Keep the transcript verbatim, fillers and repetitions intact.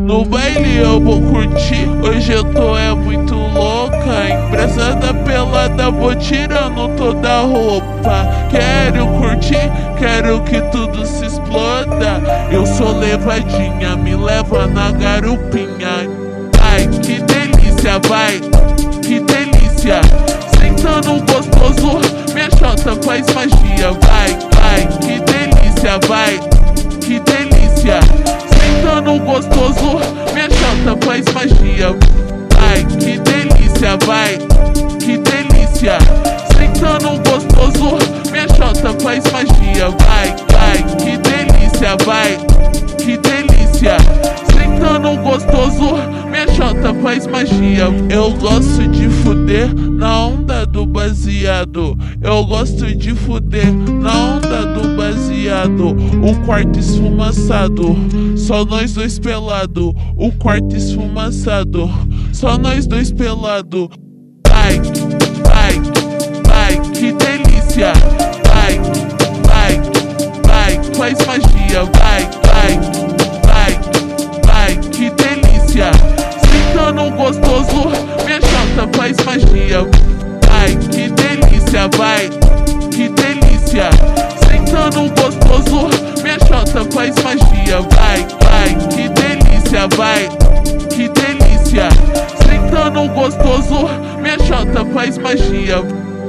No baile eu vou curtir, hoje eu tô é muito louca. Embrasada pelada, vou tirando toda a roupa. Quero curtir, quero que tudo se exploda. Eu sou levadinha, me leva na garupinha. Ai, que delícia, vai, que delícia. Sentando gostoso, minha chota faz magia. Vai, vai, que delícia, vai, que delícia. Sentando gostoso, minha chota faz magia. Vai, que delícia, vai, que delícia. Sentando gostoso, minha chota faz magia. Vai, vai, que delícia, vai, que delícia. Sentando gostoso, minha chota faz magia. Eu gosto de fuder na onda do baseado. Eu gosto de fuder na onda do baseado. O quarto esfumaçado, só nós dois pelado. O quarto esfumaçado, só nós dois pelado. Vai, vai, vai, que delícia. Vai, vai, vai, faz magia. Vai, vai, vai, vai, que delícia. Sentando gostoso, minha chota faz magia. Vai, que delícia, vai, que delícia. Sentando gostoso, minha chota faz magia. Vai, vai, que delícia, vai, que delícia. Sentando gostoso, minha chota faz magia.